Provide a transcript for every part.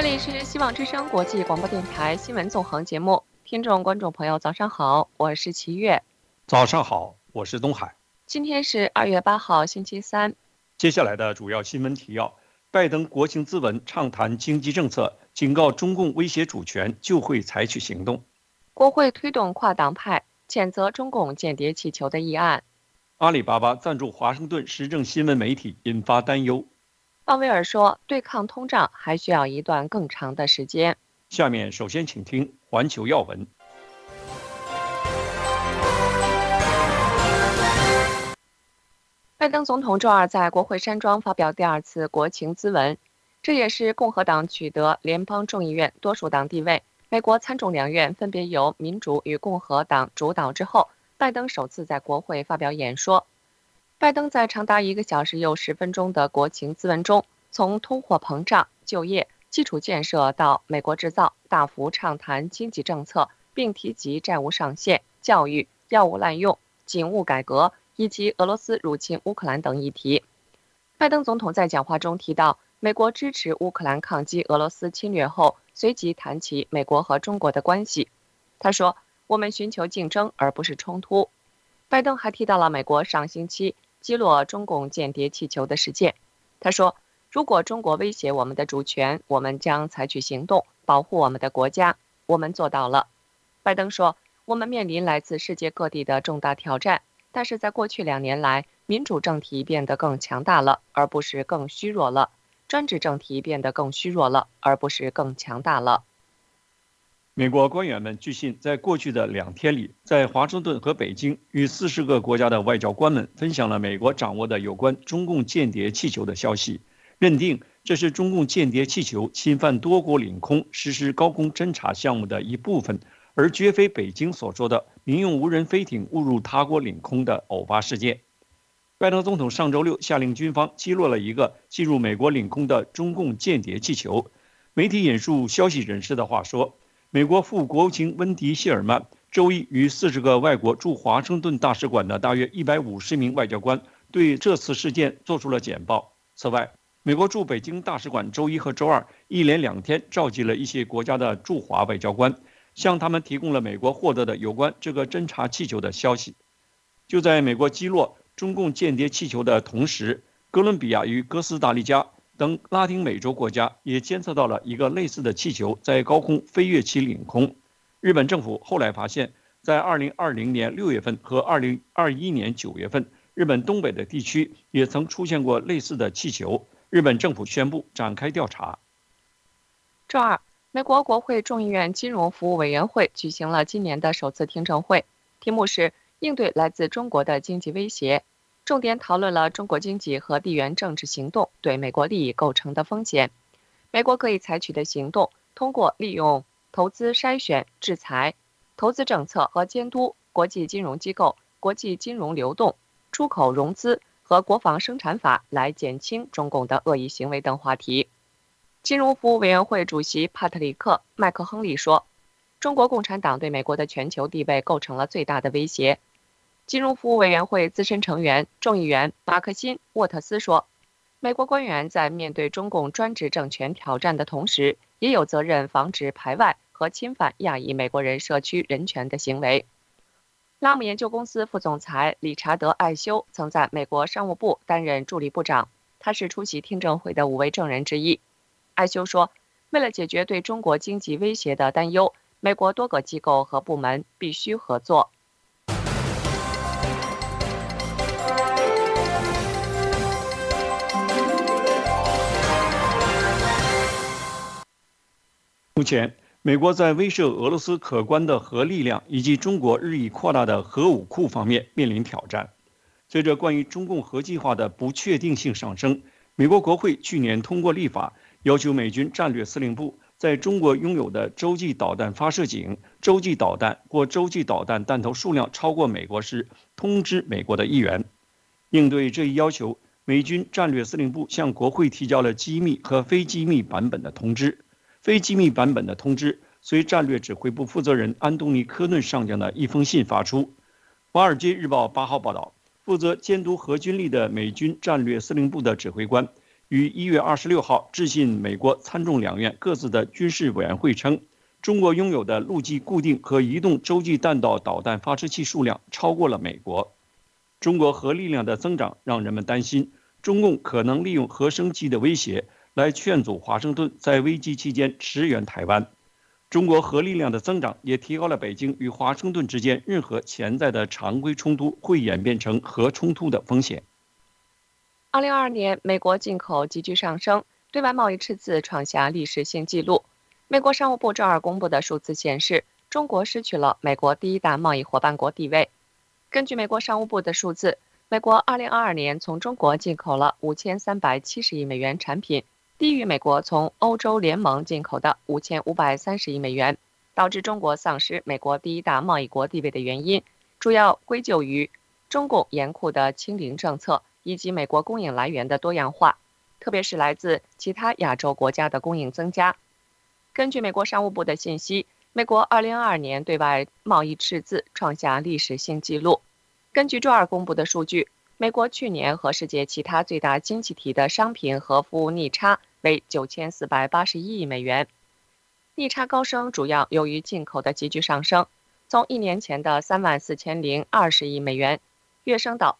里是希望之声国际广播电台新闻纵横节目，听众观众朋友早上好，我是齐月。 早上好，我是东海。 今天是2月8号，星期三。 接下来的主要新闻提要：拜登国情咨文畅谈经济政策，警告中共威胁主权就会采取行动。 国会推动跨党派谴责中共间谍气球的议案。 阿里巴巴赞助华盛顿时政新闻媒体，引发担忧。 鲍威尔说，对抗通胀还需要一段更长的时间。 下面首先请听环球要闻。 拜登总统周二在国会山庄发表第二次国情咨文，这也是共和党取得联邦众议院多数党地位，美国参众两院分别由民主与共和党主导之后，拜登首次在国会发表演说。拜登在长达1个小时又10分钟的国情咨文中，从通货膨胀、就业、基础建设到美国制造，大幅畅谈经济政策，并提及债务上限、教育、药物滥用、警务改革以及俄罗斯入侵乌克兰等议题。拜登总统在讲话中提到，美国支持乌克兰抗击俄罗斯侵略后，随即谈起美国和中国的关系。他说：“我们寻求竞争而不是冲突。”拜登还提到了美国上星期击落中共间谍气球的事件。他说：“如果中国威胁我们的主权，我们将采取行动保护我们的国家。我们做到了。”拜登说：“我们面临来自世界各地的重大挑战，但是在过去2年来，民主政体变得更强大了，而不是更虚弱了；专制政体变得更虚弱了，而不是更强大了。” 美国官员们据信，在过去的2天里，在华盛顿和北京与40个国家的外交官们分享了美国掌握的有关中共间谍气球的消息，认定这是中共间谍气球侵犯多国领空、实施高空侦察项目的一部分，而绝非北京所说的民用无人飞艇误入他国领空的偶发事件。拜登总统上周六下令军方击落了一个进入美国领空的中共间谍气球。媒体引述消息人士的话说，美国副国务卿温迪·谢尔曼周一与40个外国驻华盛顿大使馆的大约150名外交官对这次事件做出了简报。此外，美国驻北京大使馆周一和周二一连2天召集了一些国家的驻华外交官，向他们提供了美国获得的有关这个侦察气球的消息。就在美国击落中共间谍气球的同时，哥伦比亚与哥斯达黎加等拉丁美洲国家也监测到了一个类似的气球在高空飞越其领空。日本政府后来发现，在2020年6月份和2021年9月份，日本东北的地区也曾出现过类似的气球。日本政府宣布展开调查。 周二，美国国会众议院金融服务委员会举行了今年的首次听证会，题目是应对来自中国的经济威胁，重点讨论了中国经济和地缘政治行动对美国利益构成的风险，美国可以采取的行动，通过利用投资筛选、制裁、投资政策和监督、国际金融机构、国际金融流动、出口融资和国防生产法来减轻中共的恶意行为等话题。金融服务委员会主席帕特里克·麦克亨利说，中国共产党对美国的全球地位构成了最大的威胁。金融服务委员会资深成员、众议员马克辛·沃特斯说，美国官员在面对中共专制政权挑战的同时，也有责任防止排外和侵犯亚裔美国人社区人权的行为。拉姆研究公司副总裁理查德·艾修曾在美国商务部担任助理部长，他是出席听证会的5位证人之一。艾修说，为了解决对中国经济威胁的担忧，美国多个机构和部门必须合作。 目前，美国在威慑俄罗斯可观的核力量以及中国日益扩大的核武库方面面临挑战。随着关于中共核计划的不确定性上升，美国国会去年通过立法，要求美军战略司令部在中国拥有的洲际导弹发射井、洲际导弹或洲际导弹弹头数量超过美国时，通知美国的议员。应对这一要求，美军战略司令部向国会提交了机密和非机密版本的通知。非机密版本的通知随战略指挥部负责人安东尼·科顿上将的一封信发出。《华尔街日报》8号报道，负责监督核军力的美军战略司令部的指挥官于1月26号致信美国参众两院各自的军事委员会称，中国拥有的陆基固定和移动洲际弹道导弹发射器数量超过了美国。中国核力量的增长让人们担心，中共可能利用核升级的威胁来劝阻华盛顿在危机期间驰援台湾。中国核力量的增长也提高了北京与华盛顿之间任何潜在的常规冲突会演变成核冲突的风险。 2022年，美国进口急剧上升，对外贸易赤字创下历史性纪录。美国商务部周二公布的数字显示，中国失去了美国第一大贸易伙伴国地位。根据美国商务部的数字，美国2022年从中国进口了5370亿美元产品，低于美国从欧洲联盟进口的5530亿美元，导致中国丧失美国第一大贸易国地位的原因，主要归咎于中共严酷的清零政策以及美国供应来源的多样化，特别是来自其他亚洲国家的供应增加。根据美国商务部的信息，美国2022年对外贸易赤字创下历史性纪录。根据周二公布的数据，美国去年和世界其他最大经济体的商品和服务逆差为9481亿美元。逆差高升主要由于进口的急剧上升，从1年前的34020亿美元跃升到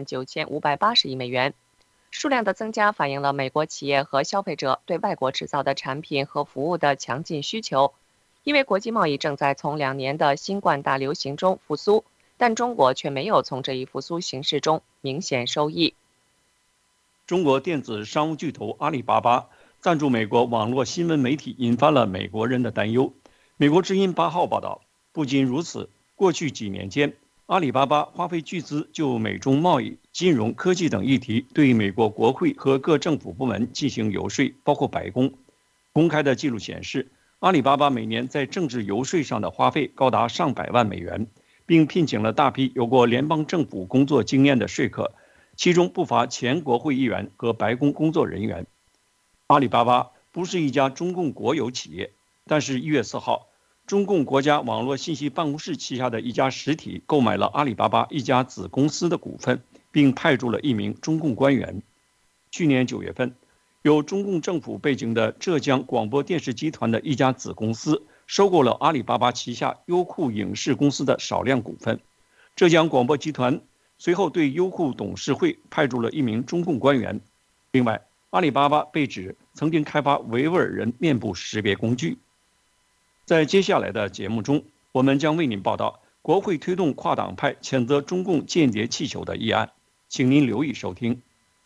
39580亿美元。数量的增加反映了美国企业和消费者对外国制造的产品和服务的强劲需求。因为国际贸易正在从2年的新冠大流行中复苏，但中国却没有从这一复苏形势中明显受益。 中国电子商务巨头阿里巴巴赞助美国网络新闻媒体，引发了美国人的担忧。美国之音8号报道，不仅如此，过去几年间，阿里巴巴花费巨资就美中贸易、金融科技等议题对美国国会和各政府部门进行游说，包括白宫。公开的记录显示，阿里巴巴每年在政治游说上的花费高达上百万美元，并聘请了大批有过联邦政府工作经验的说客，其中不乏前国会议员和白宫工作人员。阿里巴巴不是一家中共国有企业，但是1月4号，中共国家网络信息办公室旗下的一家实体购买了阿里巴巴一家子公司的股份，并派驻了一名中共官员。去年9月份，有中共政府背景的浙江广播电视集团的一家子公司收购了阿里巴巴旗下优酷影视公司的少量股份。浙江广播集团随后对优酷董事会派驻了一名中共官员。另外，阿里巴巴被指曾经开发维吾尔人面部识别工具。在接下来的节目中，我们将为您报道国会推动跨党派谴责中共间谍气球的议案，请您留意收听。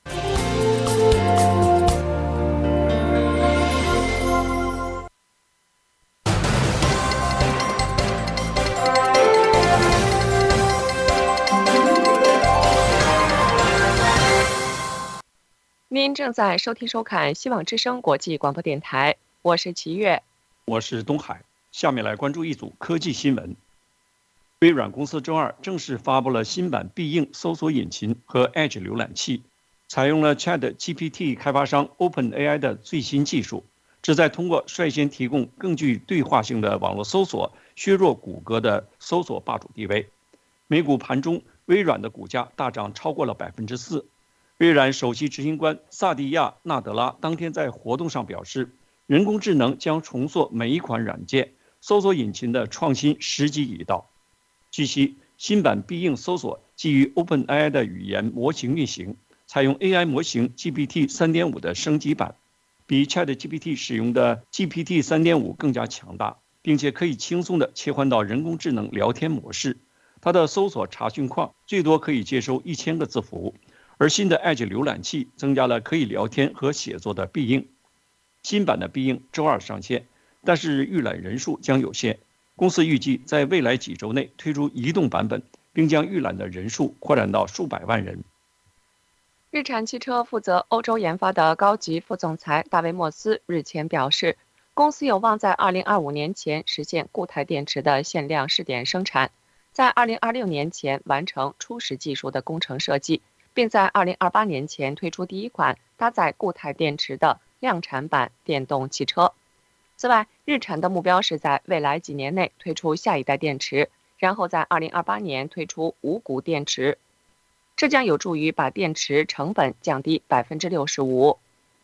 您正在收听收看希望之声国际广播电台，我是齐越， 我是东海。下面来关注一组科技新闻。微软公司周二正式发布了新版必应搜索引擎和 Edge 浏览器，采用了 ChatGPT 开发商 OpenAI 的最新技术，旨在通过率先提供更具对话性的网络搜索，削弱谷歌的搜索霸主地位。美股盘中，微软的股价大涨超过了4%。微软首席执行官萨蒂亚·纳德拉当天在活动上表示，人工智能将重塑每一款软件，搜索引擎的创新时机已到。据悉，新版必应搜索基于 OpenAI 的语言模型运行，采用 AI 模型 GPT 3.5 的升级版，比 ChatGPT 使用的 GPT 3.5 更加强大，并且可以轻松地切换到人工智能聊天模式。它的搜索查询框最多可以接收1000个字符。而新的 Edge 浏览器增加了可以聊天和写作的必应。新版的必应周二上线，但是预览人数将有限。公司预计在未来几周内推出移动版本，并将预览的人数扩展到数百万人。 日产汽车负责欧洲研发的高级副总裁大卫·莫斯日前表示，公司有望在2025年前实现固态电池的限量试点生产，在2026年前完成初始技术的工程设计，并在2028年前推出第一款搭载固态电池的量产版电动汽车。此外，日产的目标是在未来几年内推出下一代电池，然后在2028年推出无骨电池。这将有助于把电池成本降低65%。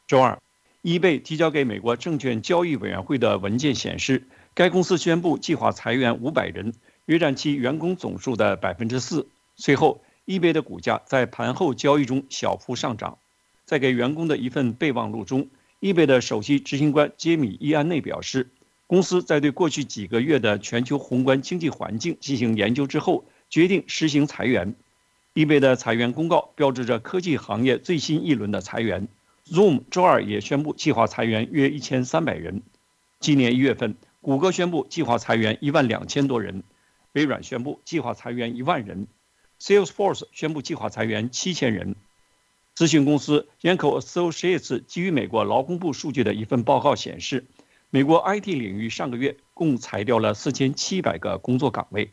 周二，eBay 提交给美国证券交易委员会的文件显示，该公司宣布计划裁员500人，约占其员工总数的4%。随后，eBay 的股价在盘后交易中小幅上涨。在给员工的一份备忘录中，eBay 的首席执行官杰米·伊安内表示，公司在对过去几个月的全球宏观经济环境进行研究之后，决定实行裁员。eBay 的裁员公告标志着科技行业最新一轮的裁员。Zoom 周二也宣布计划裁员约1300人。今年1月份，谷歌宣布计划裁员12000多人，微软宣布计划裁员1万人， Salesforce 宣布计划裁员7000人。咨询公司 Yanko Associates 基于美国劳工部数据的一份报告显示，美国 IT 领域上个月共裁掉了4700个工作岗位。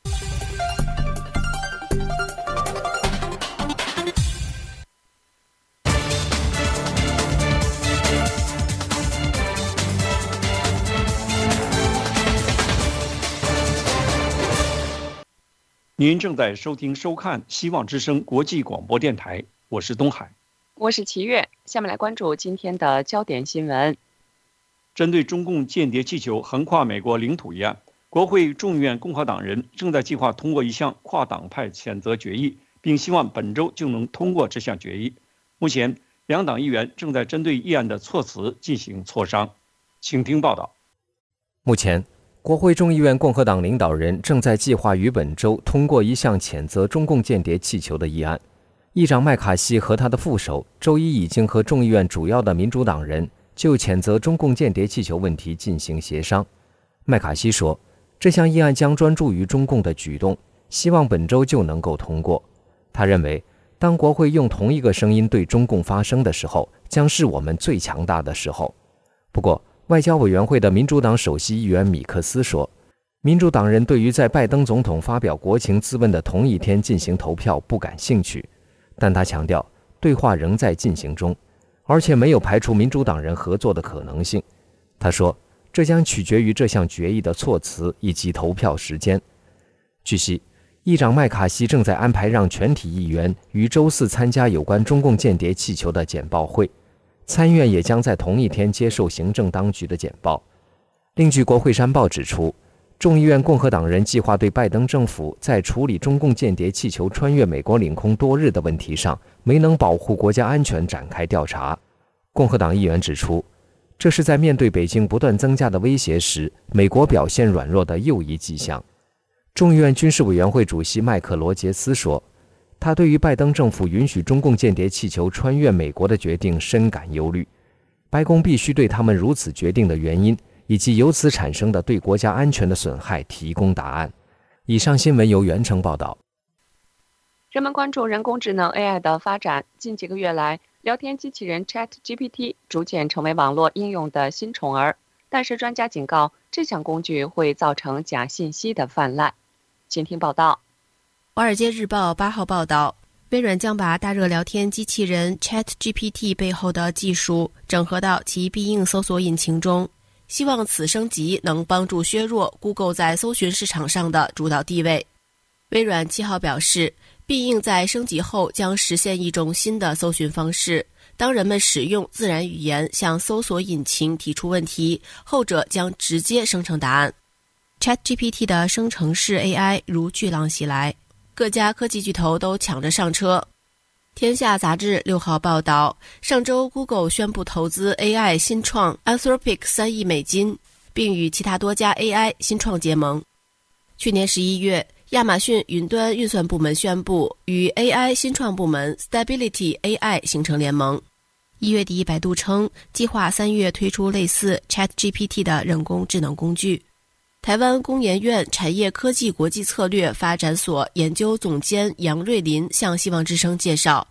您正在收听收看希望之声国际广播电台，我是东海， 我是齐月。下面来关注今天的焦点新闻。 针对中共间谍气球横跨美国领土一案，国会众议院共和党人正在计划通过一项跨党派谴责决议，并希望本周就能通过这项决议。目前，两党议员正在针对议案的措辞进行磋商。请听报道。 目前，国会众议院共和党领导人正在计划于本周通过一项谴责中共间谍气球的议案。议长麦卡锡和他的副手周一已经和众议院主要的民主党人就谴责中共间谍气球问题进行协商。麦卡锡说，这项议案将专注于中共的举动，希望本周就能够通过。他认为，当国会用同一个声音对中共发声的时候，将是我们最强大的时候。不过，外交委员会的民主党首席议员米克斯说，民主党人对于在拜登总统发表国情咨文的同一天进行投票不感兴趣，但他强调对话仍在进行中，而且没有排除民主党人合作的可能性。他说，这将取决于这项决议的措辞以及投票时间。据悉，议长麦卡锡正在安排让全体议员于周四参加有关中共间谍气球的简报会，参院也将在同一天接受行政当局的简报。另据国会山报指出，众议院共和党人计划对拜登政府在处理中共间谍气球穿越美国领空多日的问题上没能保护国家安全展开调查。共和党议员指出，这是在面对北京不断增加的威胁时，美国表现软弱的又一迹象。众议院军事委员会主席麦克罗杰斯说，他对于拜登政府允许中共间谍气球穿越美国的决定深感忧虑。白宫必须对他们如此决定的原因以及由此产生的对国家安全的损害提供答案。以上新闻由袁成报道。 人们关注人工智能 AI 的发展。近几个月来，聊天机器人 ChatGPT 逐渐成为网络应用的新宠儿，但是专家警告，这项工具会造成假信息的泛滥。请听报道。 华尔街日报8号报道，微软将把大热聊天机器人 ChatGPT 背后的技术整合到其必应搜索引擎中，希望此升级能帮助削弱 Google 在搜寻市场上的主导地位。微软7号表示，必应在升级后将实现一种新的搜寻方式，当人们使用自然语言向搜索引擎提出问题，后者将直接生成答案。ChatGPT 的生成式 AI 如巨浪袭来，各家科技巨头都抢着上车。天下杂志6号报道，上周 Google 宣布投资 AI 新创 Anthropic $3亿，并与其他多家 AI 新创结盟。去年11月，亚马逊云端运算部门宣布与 AI 新创部门 Stability AI 形成联盟。1月底，百度称计划3月推出类似 ChatGPT 的人工智能工具。台湾工研院产业科技国际策略发展所研究总监杨瑞林向希望之声介绍，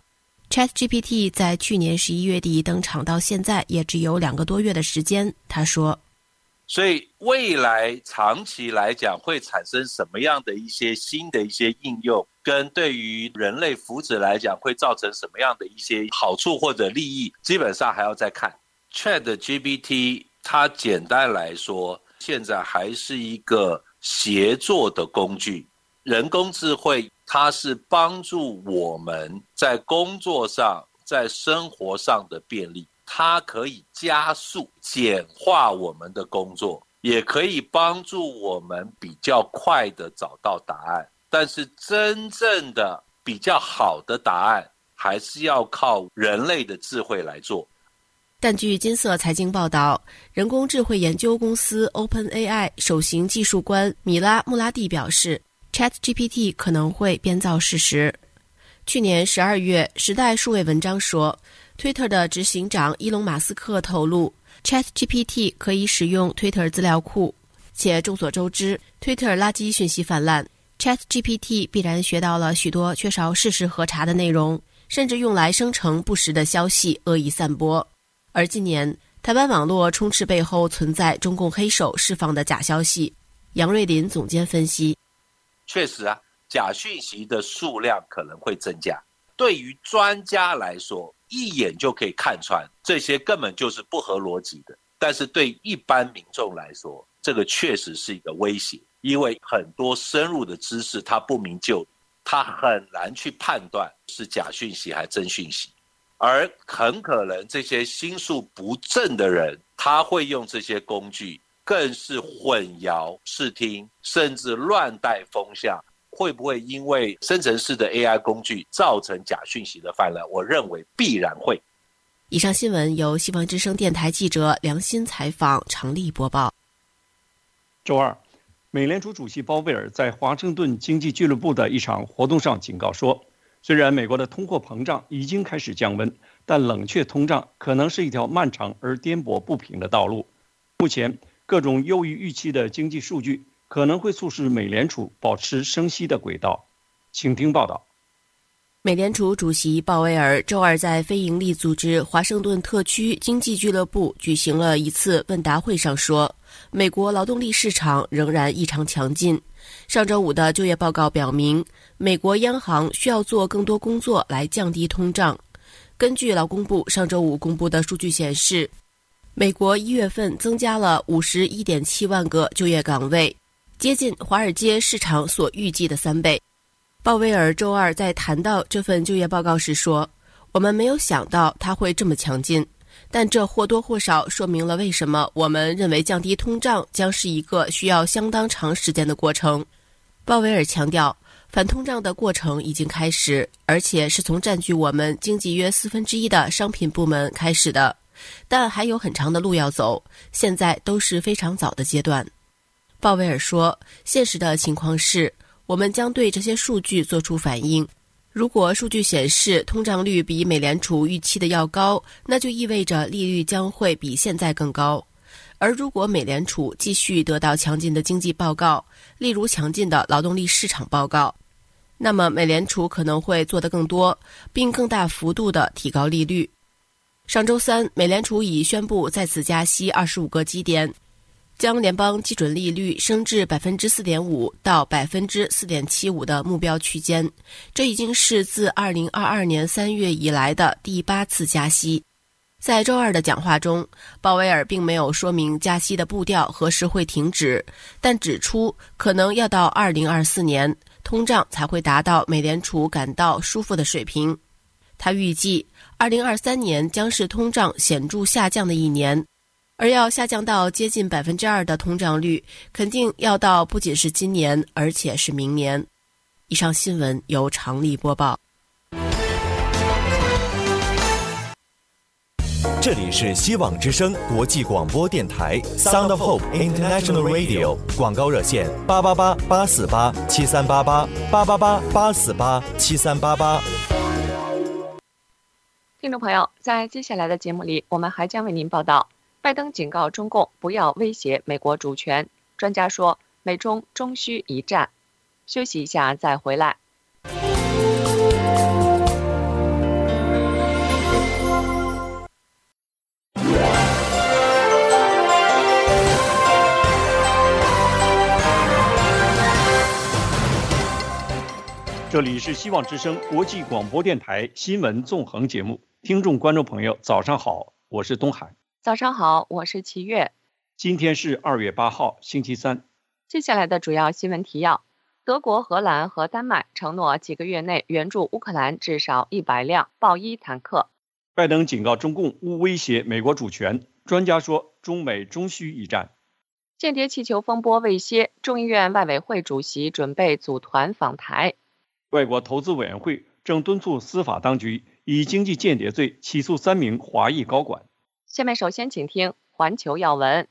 ChatGPT 在去年11月底登场到现在也只有2个多月的时间。他说， 所以未来长期来讲会产生什么样的一些新的一些应用，跟对于人类福祉来讲会造成什么样的一些好处或者利益，基本上还要再看。 ChatGPT 它简单来说现在还是一个协作的工具，人工智慧它是帮助我们在工作上在生活上的便利， 它可以加速简化我们的工作，也可以帮助我们比较快的找到答案。但是真正的比较好的答案还是要靠人类的智慧来做。 但据金色财经报道，人工智慧研究公司 OpenAI 首席技术官米拉穆拉蒂表示， ChatGPT 可能会编造事实。去年12月，时代数位文章说， Twitter 的执行长伊隆马斯克透露， ChatGPT 可以使用 Twitter 资料库，且众所周知 Twitter 垃圾讯息泛滥， ChatGPT 必然学到了许多缺少事实核查的内容，甚至用来生成不实的消息恶意散播。而近年，台湾网络充斥背后存在中共黑手释放的假消息。杨瑞麟总监分析， 确实啊，假讯息的数量可能会增加，对于专家来说一眼就可以看穿这些根本就是不合逻辑的，但是对一般民众来说，这个确实是一个威胁，因为很多深入的知识它不明就里，它很难去判断是假讯息还是真讯息。而很可能这些心术不正的人，他会用这些工具更是混淆视听，甚至乱带风向。会不会因为生成式的 AI 工具造成假讯息的泛滥？我认为必然会。 以上新闻由希望之声电台记者梁鑫采访，常丽播报。 周二，美联储主席鲍威尔在华盛顿经济俱乐部的一场活动上警告说，虽然美国的通货膨胀已经开始降温，但冷却通胀可能是一条漫长而颠簸不平的道路。目前，各种优于预期的经济数据可能会促使美联储保持升息的轨道。请听报道。 美联储主席鲍威尔周二在非营利组织华盛顿特区经济俱乐部举行了一次问答会上说，美国劳动力市场仍然异常强劲。上周五的就业报告表明，美国央行需要做更多工作来降低通胀。根据劳工部上周五公布的数据显示，美国1月份增加了51.7万个就业岗位，接近华尔街市场所预计的3倍。鲍威尔周二在谈到这份就业报告时说，我们没有想到它会这么强劲，但这或多或少说明了为什么我们认为降低通胀将是一个需要相当长时间的过程。鲍威尔强调，反通胀的过程已经开始，而且是从占据我们经济约1/4的商品部门开始的，但还有很长的路要走，现在都是非常早的阶段。鲍威尔说，现实的情况是，我们将对这些数据做出反应。如果数据显示通胀率比美联储预期的要高，那就意味着利率将会比现在更高。而如果美联储继续得到强劲的经济报告，例如强劲的劳动力市场报告，那么美联储可能会做得更多，并更大幅度地提高利率。上周三，美联储已宣布再次加息25个基点，将联邦基准利率升至 4.5% 到 4.75% 的目标区间，这已经是自2022年3月以来的第8次加息。在周二的讲话中，鲍威尔并没有说明加息的步调何时会停止，但指出可能要到2024年，通胀才会达到美联储感到舒服的水平。他预计2023年将是通胀显著下降的一年，而要下降到接近 2% 的通胀率，肯定要到不仅是今年，而且是明年。以上新闻由常丽播报。 这里是希望之声国际广播电台 Sound of Hope International Radio， 广告热线888-848-7388，888-848-7388。 听众朋友，在接下来的节目里，我们还将为您报道，拜登警告中共不要威胁美国主权，专家说美中终需一战。休息一下再回来。 这里是希望之声国际广播电台新闻纵横节目，听众观众朋友早上好，我是东海。 早上好，我是齐月。 今天是2月8号星期三。 接下来的主要新闻提要：德国、荷兰和丹麦承诺几个月内援助乌克兰至少100辆豹一坦克。 拜登警告中共勿威胁美国主权，专家说中美终须一战。 间谍气球风波未歇，众议院外委会主席准备组团访台。 外国投资委员会正敦促司法当局以经济间谍罪起诉3名华裔高管。 下面首先请听环球要闻。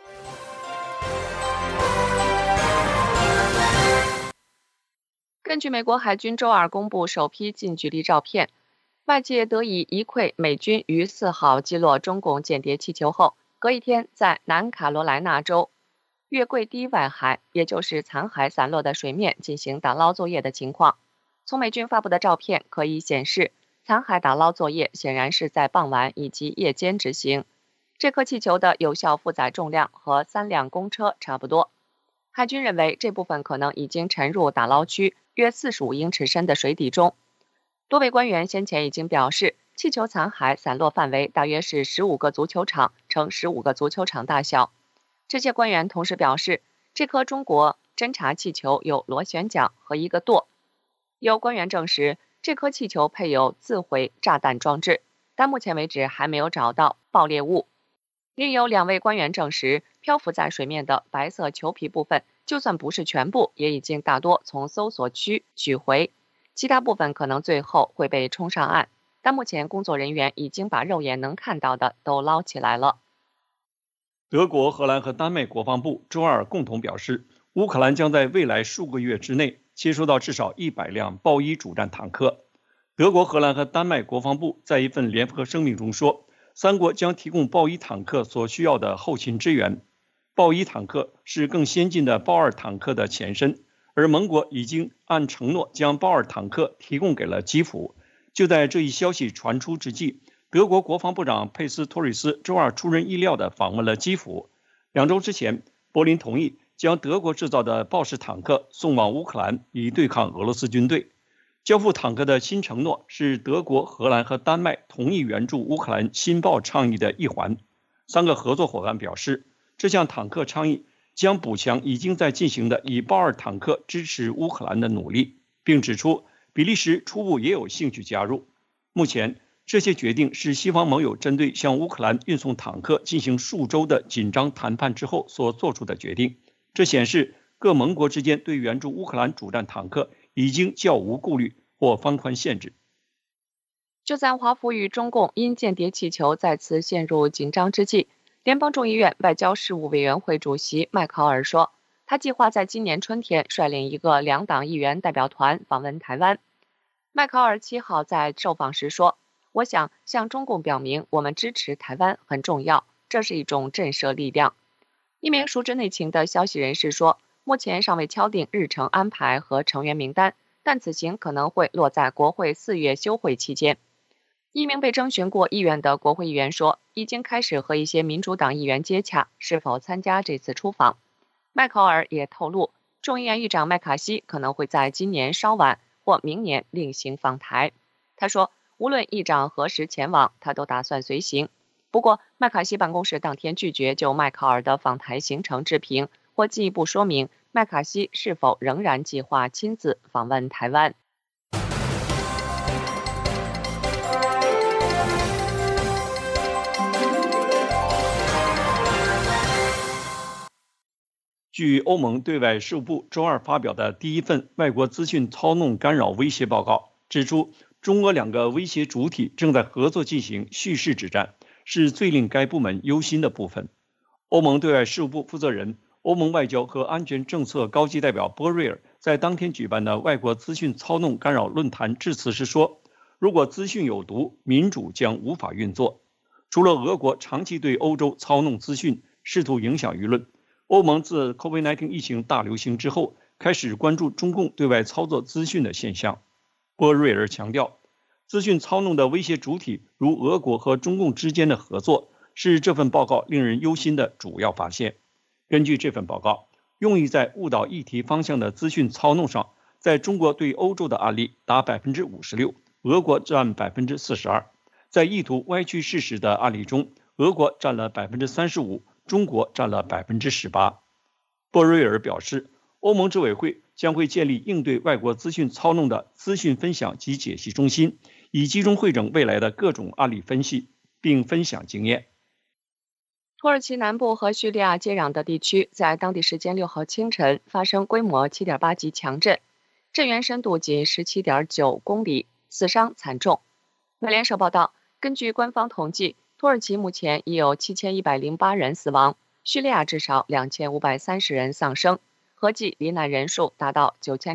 根据美国海军周二公布首批近距离照片，外界得以一窥美军于4号击落中共间谍气球后，隔一天在南卡罗来纳州月桂堤外海，也就是残骸散落的水面进行打捞作业的情况。从美军发布的照片可以显示，残骸打捞作业显然是在傍晚以及夜间执行。这颗气球的有效负载重量和3辆公车差不多。海军认为这部分可能已经沉入打捞区约45英尺深的水底中。多位官员先前已经表示，气球残骸散落范围大约是15个足球场乘15个足球场大小。这些官员同时表示，这颗中国侦察气球有螺旋桨和一个舵。有官员证实，这颗气球配有自毁炸弹装置，但目前为止还没有找到爆裂物。另有2位官员证实，漂浮在水面的白色球皮部分，就算不是全部，也已经大多从搜索区取回，其他部分可能最后会被冲上岸，但目前工作人员已经把肉眼能看到的都捞起来了。 德国、荷兰和丹麦国防部周二共同表示，乌克兰将在未来数个月之内接收到至少100辆豹一主战坦克。德国、荷兰和丹麦国防部在一份联合声明中说，3国将提供豹一坦克所需要的后勤支援。豹一坦克是更先进的豹2坦克的前身，而盟国已经按承诺将豹2坦克提供给了基辅。就在这一消息传出之际，德国国防部长佩斯托里斯周二出人意料地访问了基辅。2周之前，柏林同意将德国制造的豹式坦克送往乌克兰，以对抗俄罗斯军队。交付坦克的新承诺是德国、荷兰和丹麦同意援助乌克兰新豹倡议的一环。3个合作伙伴表示，这项坦克倡议将补强已经在进行的以豹2坦克支持乌克兰的努力，并指出比利时初步也有兴趣加入。目前，这些决定是西方盟友针对向乌克兰运送坦克进行数周的紧张谈判之后所做出的决定。这显示各盟国之间对援助乌克兰主战坦克已经较无顾虑或放宽限制。 就在华府与中共因间谍气球再次陷入紧张之际，联邦众议院外交事务委员会主席麦考尔说，他计划在今年春天率领一个2党议员代表团访问台湾。麦考尔7号在受访时说，我想向中共表明我们支持台湾很重要，这是一种震慑力量。一名熟知内情的消息人士说，目前尚未敲定日程安排和成员名单，但此行可能会落在国会4月休会期间。一名被征询过意愿的国会议员说，已经开始和一些民主党议员接洽，是否参加这次出访。麦考尔也透露，众议院议长麦卡锡可能会在今年稍晚或明年另行访台。他说，无论议长何时前往，他都打算随行。不过，麦卡锡办公室当天拒绝就麦考尔的访台行程置评，或进一步说明麦卡锡是否仍然计划亲自访问台湾。 据欧盟对外事务部周二发表的第一份外国资讯操弄干扰威胁报告指出，中俄2个威胁主体正在合作进行蓄势之战，是最令该部门忧心的部分。欧盟对外事务部负责人、欧盟外交和安全政策高级代表波瑞尔在当天举办的外国资讯操弄干扰论坛致辞时说，如果资讯有毒，民主将无法运作。除了俄国长期对欧洲操弄资讯，试图影响舆论，欧盟自 COVID-19 疫情大流行之后，开始关注中共对外操作资讯的现象。波瑞尔强调，资讯操弄的威胁主体如俄国和中共之间的合作，是这份报告令人忧心的主要发现。根据这份报告，用意在误导议题方向的资讯操弄上，在中国对欧洲的案例达 56%， 俄国占 42%。在意图歪曲事实的案例中，俄国占了 35%， 中国占了 18%。 波瑞尔表示，欧盟执委会将会建立应对外国资讯操弄的资讯分享及解析中心， 以集中汇整未来的各种案例分析，并分享经验。 土耳其南部和叙利亚接壤的地区在当地时间6号清晨发生规模7.8级强震，震源深度仅17.9公里，死伤惨重。美联社报道，根据官方统计，土耳其目前已有7108人死亡，叙利亚至少2530人丧生，合计罹难人数达到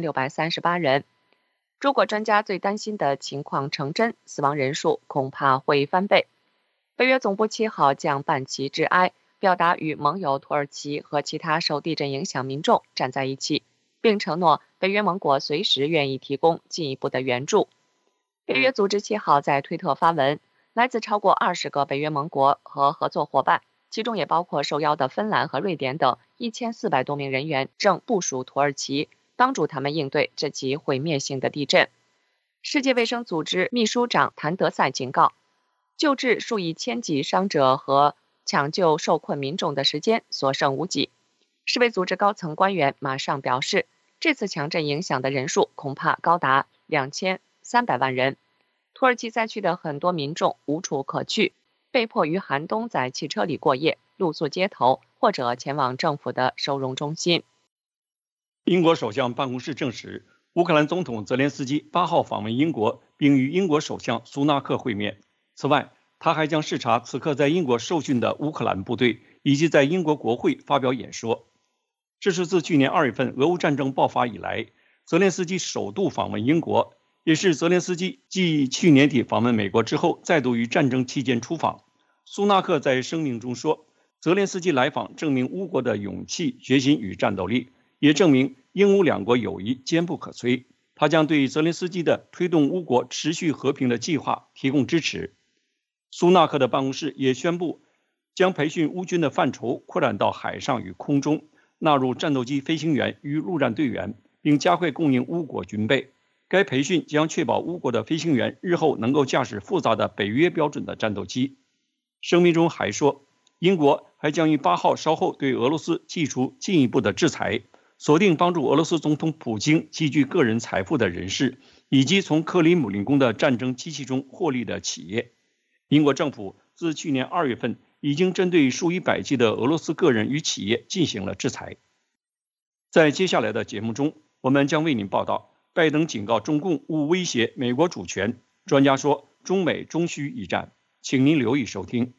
9638人。如果专家最担心的情况成真，死亡人数恐怕会翻倍。北约总部7号将半旗致哀，表达与盟友土耳其和其他受地震影响民众站在一起，并承诺北约盟国随时愿意提供进一步的援助。北约组织7号在推特发文，来自超过20个北约盟国和合作伙伴，其中也包括受邀的芬兰和瑞典等1400多名人员正部署土耳其，帮助他们应对这起毁灭性的地震。世界卫生组织秘书长谭德赛警告，救治数以千计伤者和抢救受困民众的时间所剩无几。世卫组织高层官员马上表示，这次强震影响的人数恐怕高达2300万人。土耳其灾区的很多民众无处可去，被迫于寒冬在汽车里过夜，露宿街头，或者前往政府的收容中心。 英国首相办公室证实，乌克兰总统泽连斯基8号访问英国，并与英国首相苏纳克会面。此外，他还将视察此刻在英国受训的乌克兰部队，以及在英国国会发表演说。这是自去年2月份俄乌战争爆发以来，泽连斯基首度访问英国，也是泽连斯基继去年底访问美国之后，再度于战争期间出访。苏纳克在声明中说，泽连斯基来访证明乌国的勇气、决心与战斗力，也证明英乌两国友谊坚不可摧。他将对泽连斯基的推动乌国持续和平的计划提供支持。苏纳克的办公室也宣布，将培训乌军的范畴扩展到海上与空中，纳入战斗机飞行员与陆战队员，并加快供应乌国军备。该培训将确保乌国的飞行员日后能够驾驶复杂的北约标准的战斗机。声明中还说，英国还将于8号稍后对俄罗斯祭出进一步的制裁，锁定帮助俄罗斯总统普京积聚个人财富的人士，以及从克里姆林宫的战争机器中获利的企业。英国政府自去年2月份已经针对数以百计的俄罗斯个人与企业进行了制裁。在接下来的节目中，我们将为您报道，拜登警告中共勿威胁美国主权，专家说中美终须一战。请您留意收听。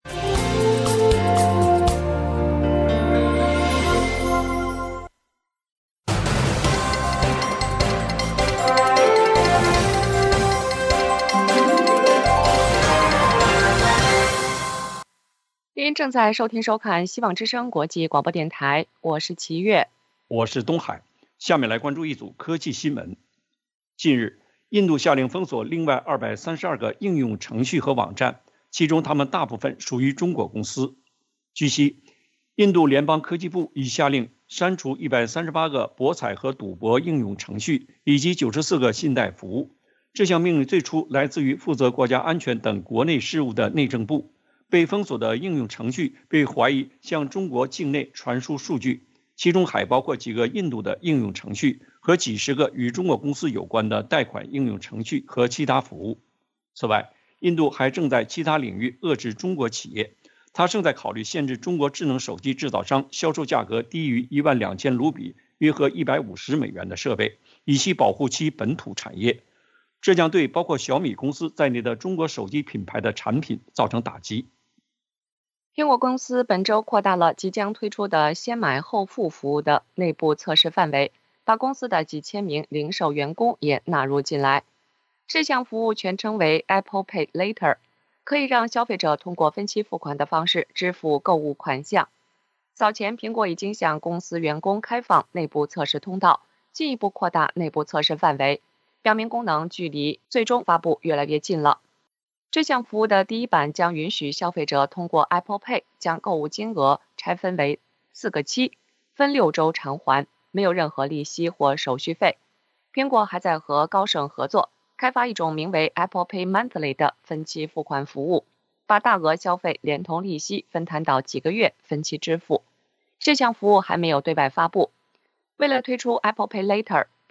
您正在收听收看希望之声国际广播电台，我是齐越， 我是东海。下面来关注一组科技新闻。近日，印度下令封锁另外232个应用程序和网站，其中它们大部分属于中国公司。据悉，印度联邦科技部已下令删除138个博彩和赌博应用程序以及94个信贷服务。这项命令最初来自于负责国家安全等国内事务的内政部。被封锁的应用程序被怀疑向中国境内传输数据，其中还包括几个印度的应用程序和几十个与中国公司有关的贷款应用程序和其他服务。此外，印度还正在其他领域遏制中国企业，它正在考虑限制中国智能手机制造商销售价格低于12000卢比，约合150美元的设备，以期保护其本土产业。这将对包括小米公司在内的中国手机品牌的产品造成打击。 苹果公司本周扩大了即将推出的先买后付服务的内部测试范围，把公司的几千名零售员工也纳入进来。这项服务全称为 Apple Pay Later， 可以让消费者通过分期付款的方式支付购物款项。早前，苹果已经向公司员工开放内部测试通道，进一步扩大内部测试范围，表明功能距离最终发布越来越近了。这项服务的第一版将允许消费者通过 Apple Pay 将购物金额拆分为4个期，分6周偿还，没有任何利息或手续费。苹果还在和高盛合作，开发一种名为 Apple Pay Monthly 的分期付款服务，把大额消费连同利息分摊到几个月分期支付。这项服务还没有对外发布。为了推出 Apple Pay Later，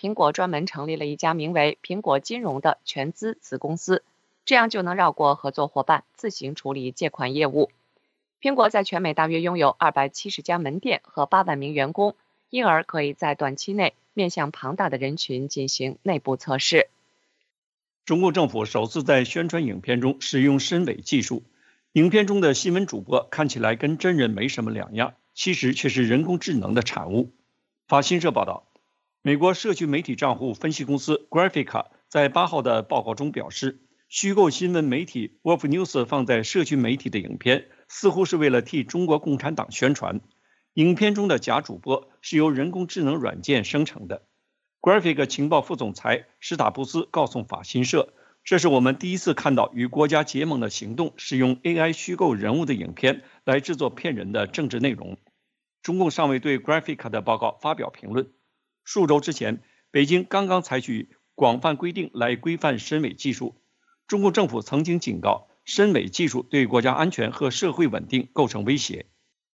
苹果专门成立了一家名为苹果金融的全资子公司，这样就能绕过合作伙伴，自行处理借款业务。苹果在全美大约拥有270家门店和8万名员工，因而可以在短期内面向庞大的人群进行内部测试。 中共政府首次在宣传影片中使用深伪技术，影片中的新闻主播看起来跟真人没什么两样，其实却是人工智能的产物。法新社报道，美国社区媒体账户分析公司 Graphica 在8号的报告中表示，虚构新闻媒体 Wolf News 放在社区媒体的影片似乎是为了替中国共产党宣传。影片中的假主播是由人工智能软件生成的。Graphic 情报副总裁史塔布斯告诉法新社，这是我们第一次看到与国家结盟的行动使用 AI 虚构人物的影片来制作骗人的政治内容。中共尚未对 Graphic 的报告发表评论。数周之前，北京刚刚采取广泛规定来规范深伪技术。中共政府曾经警告，深伪技术对国家安全和社会稳定构成威胁。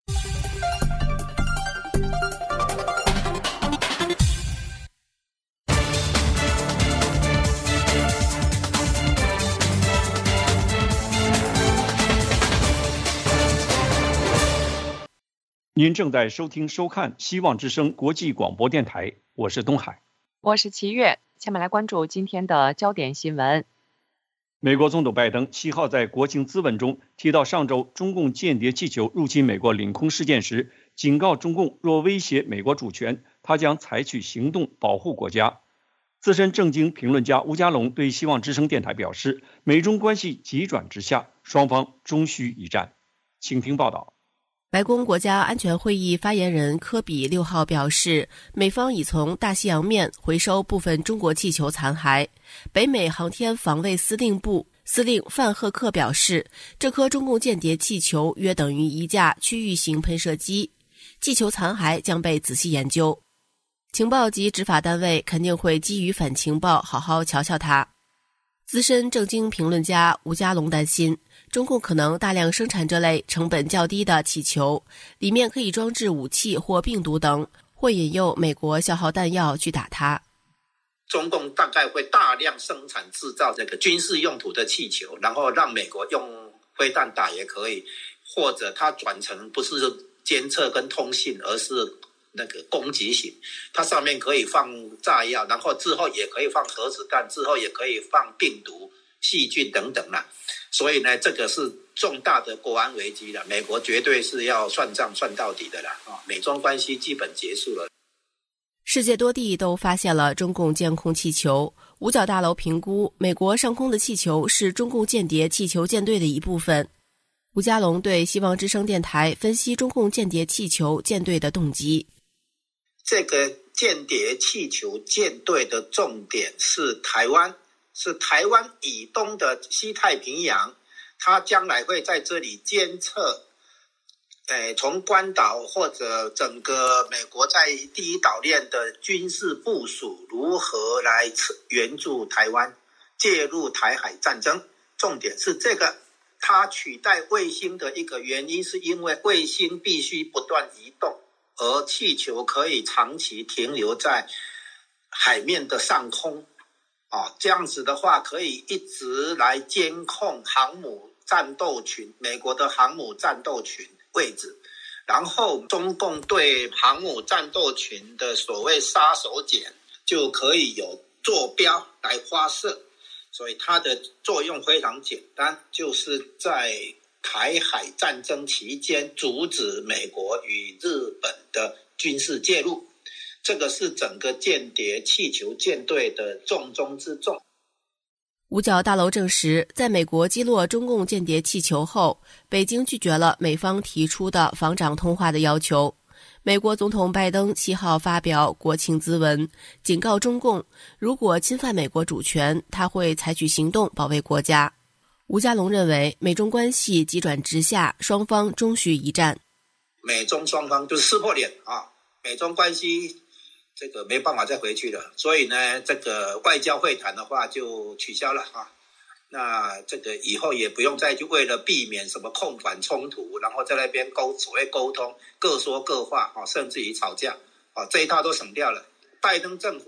您正在收听收看希望之声国际广播电台，我是东海， 我是齐月。下面来关注今天的焦点新闻。 美国总统拜登7号在国情咨文中提到，上周中共间谍气球入侵美国领空事件时，警告中共若威胁美国主权，他将采取行动保护国家。资深政经评论家吴家龙对希望之声电台表示，美中关系急转直下，双方终须一战。请听报道。 白宫国家安全会议发言人科比6号表示，美方已从大西洋面回收部分中国气球残骸。北美航天防卫司令部司令范赫克表示，这颗中共间谍气球约等于一架区域型喷射机，气球残骸将被仔细研究。情报及执法单位肯定会基于反情报好好瞧瞧它。资深政经评论家吴家龙担心，中共可能大量生产这类成本较低的气球，里面可以装置武器或病毒等，或引诱美国消耗弹药去打它。 中共大概会大量生产制造这个军事用途的气球，然后让美国用飞弹打也可以，或者它转成不是监测跟通信，而是那个攻击型，它上面可以放炸药，然后之后也可以放核子弹，之后也可以放病毒、细菌等等啦。所以呢，这个是重大的国安危机了，美国绝对是要算账算到底的啦。美中关系基本结束了。 世界多地都发现了中共监控气球。五角大楼评估，美国上空的气球是中共间谍气球舰队的一部分。吴家龙对希望之声电台分析中共间谍气球舰队的动机。 这个间谍气球舰队的重点是台湾，是台湾以东的西太平洋，它将来会在这里监测从关岛或者整个美国在第一岛链的军事部署如何来援助台湾，介入台海战争。重点是这个，它取代卫星的一个原因是因为卫星必须不断移动，而气球可以长期停留在海面的上空，这样子的话可以一直来监控航母战斗群，美国的航母战斗群位置，然后中共对航母战斗群的所谓杀手锏就可以有坐标来发射，所以它的作用非常简单，就是在台海战争期间阻止美国与日本的军事介入，这个是整个间谍气球舰队的重中之重。 五角大楼证实，在美国击落中共间谍气球后，北京拒绝了美方提出的防长通话的要求。美国总统拜登7号发表国情咨文，警告中共，如果侵犯美国主权，他会采取行动保卫国家。吴家龙认为，美中关系急转直下，双方终须一战。 美中双方就是撕破脸美中关系这个没办法再回去了，所以呢，这个外交会谈的话就取消了那这个以后也不用再去为了避免什么控管冲突，然后在那边所谓沟通，各说各话甚至于吵架这一套都省掉了。拜登政府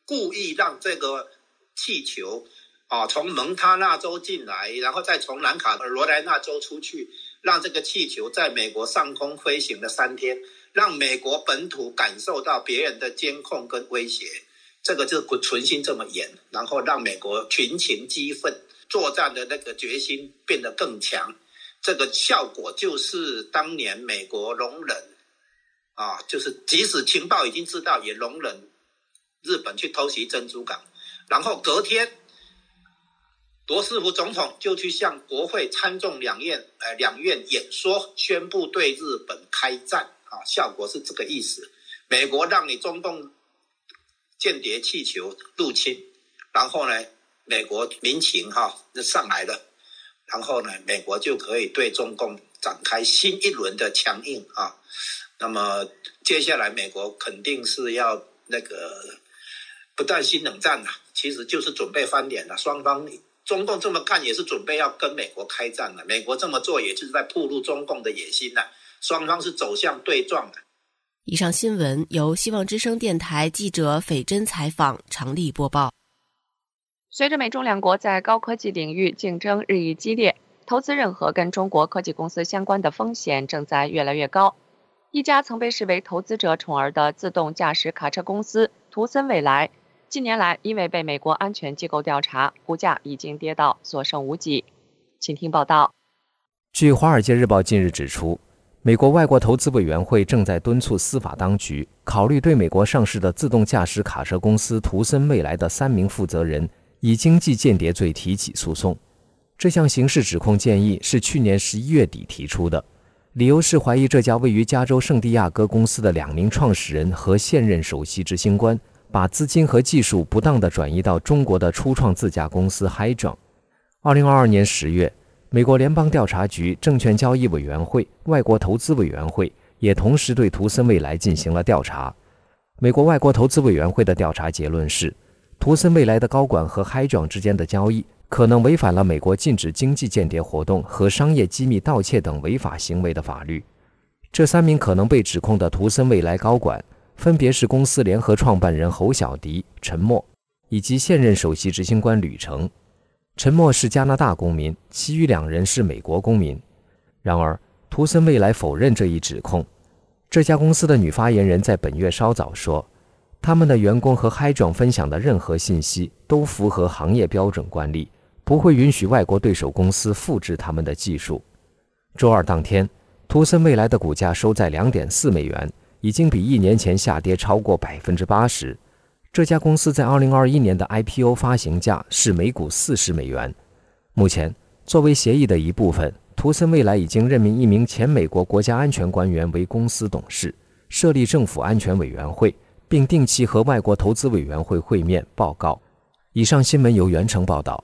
故意让这个气球从蒙塔纳州进来，然后再从南卡罗来纳州出去，让这个气球在美国上空飞行了3天，让美国本土感受到别人的监控跟威胁，这个就存心这么演，然后让美国群情激愤，作战的那个决心变得更强。这个效果就是当年美国容忍就是即使情报已经知道，也容忍日本去偷袭珍珠港，然后隔天罗斯福总统就去向国会参众两院演说，宣布对日本开战效果是这个意思。美国让你中共间谍气球入侵，然后呢美国民情就上来了，然后呢美国就可以对中共展开新一轮的强硬那么接下来美国肯定是要不但新冷战其实就是准备翻脸了。双方中共这么干也是准备要跟美国开战了，美国这么做也就是在暴露中共的野心了，双方是走向对撞的。 以上新闻由希望之声电台记者斐珍采访，常丽播报。 随着美中两国在高科技领域竞争日益激烈，投资任何跟中国科技公司相关的风险正在越来越高。一家曾被视为投资者宠儿的自动驾驶卡车公司图森未来，近年来因为被美国安全机构调查，股价已经跌到所剩无几。请听报道。 据《华尔街日报》近日指出，美国外国投资委员会正在敦促司法当局考虑对美国上市的自动驾驶卡车公司图森未来的3名负责人以经济间谍罪提起诉讼。这项刑事指控建议是去年11月底提出的，理由是怀疑这家位于加州圣地亚哥公司的2名创始人和现任首席执行官把资金和技术不当地转移到中国的初创自驾公司 Hydron。2022年10月，美国联邦调查局、证券交易委员会、外国投资委员会也同时对图森未来进行了调查。美国外国投资委员会的调查结论是，图森未来的高管和 Hydron 之间的交易可能违反了美国禁止经济间谍活动和商业机密盗窃等违法行为的法律。这3名可能被指控的图森未来高管分别是公司联合创办人侯小迪、陈默，以及现任首席执行官吕成。陈默是加拿大公民，其余2人是美国公民。然而，图森未来否认这一指控。这家公司的女发言人在本月稍早说，他们的员工和 Hydron 分享的任何信息都符合行业标准惯例，不会允许外国对手公司复制他们的技术。周二当天，图森未来的股价收在2.4美元，已经比1年前下跌超过 80%。这家公司在2021年的 IPO 发行价是每股40美元。目前，作为协议的一部分，图森未来已经任命1名前美国国家安全官员为公司董事，设立政府安全委员会，并定期和外国投资委员会会面报告。以上新闻由袁成报道。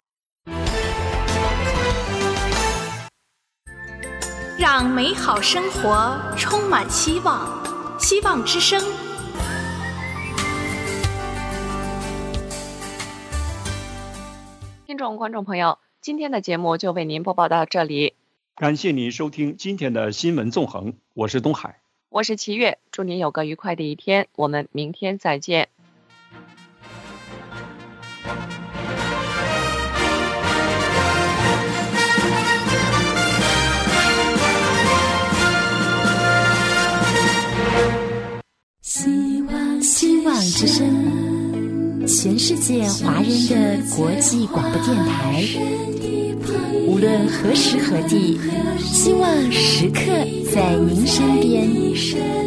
让美好生活充满希望，希望之声。 听众观众朋友，今天的节目就为您播报到这里， 感谢您收听今天的新闻纵横，我是东海， 我是齐月，祝您有个愉快的一天，我们明天再见。 希望之声，全世界华人的国际广播电台，无论何时何地，希望时刻在您身边。